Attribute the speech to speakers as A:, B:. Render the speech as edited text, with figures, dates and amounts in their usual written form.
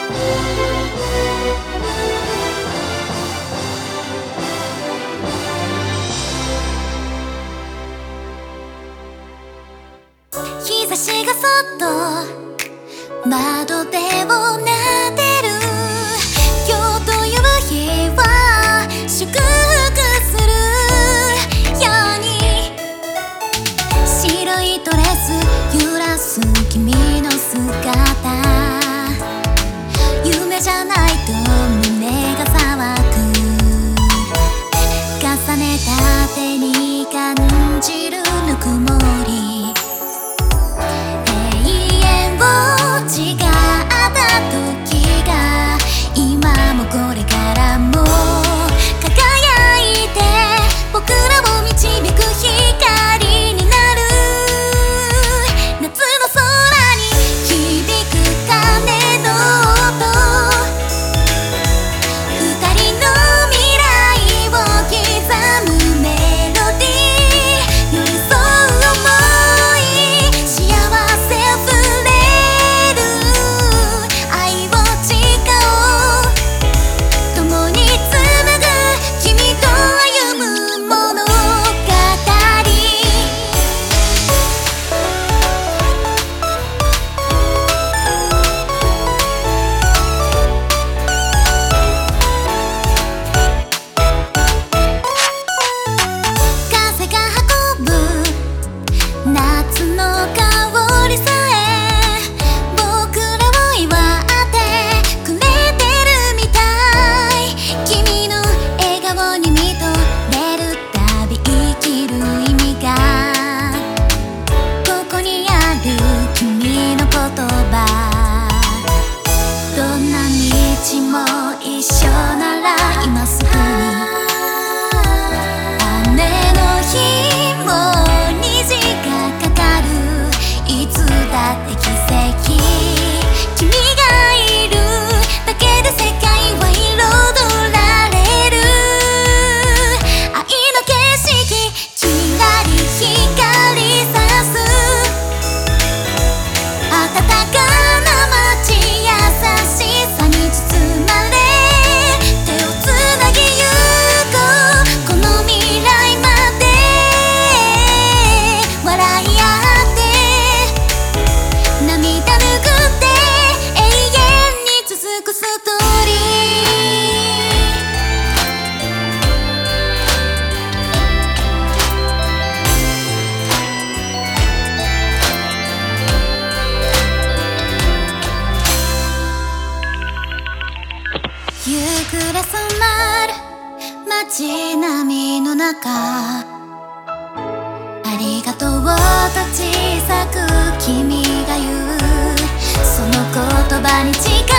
A: 日差しがそっと窓辺を撫でる。今日という日は祝福するように。白いドレス揺らす君の姿、夢じゃないと胸が騒ぐ。重ねた手に感じるぬくもり、違った時が今もこれからも輝いて僕らを導く光になる。夏の空に響く鐘の音、二人の未来を刻むメロディー、寄り添う想い、幸せあふれ一緒なら今すぐに、雨の日も虹がかかる、いつだって奇跡、君がいるだけで世界は彩られる。愛の景色きらり光さす、暖かな街、優しさに包まれ夕暮れ染まる街並みの中、ありがとうと小さく君が言う、その言葉に近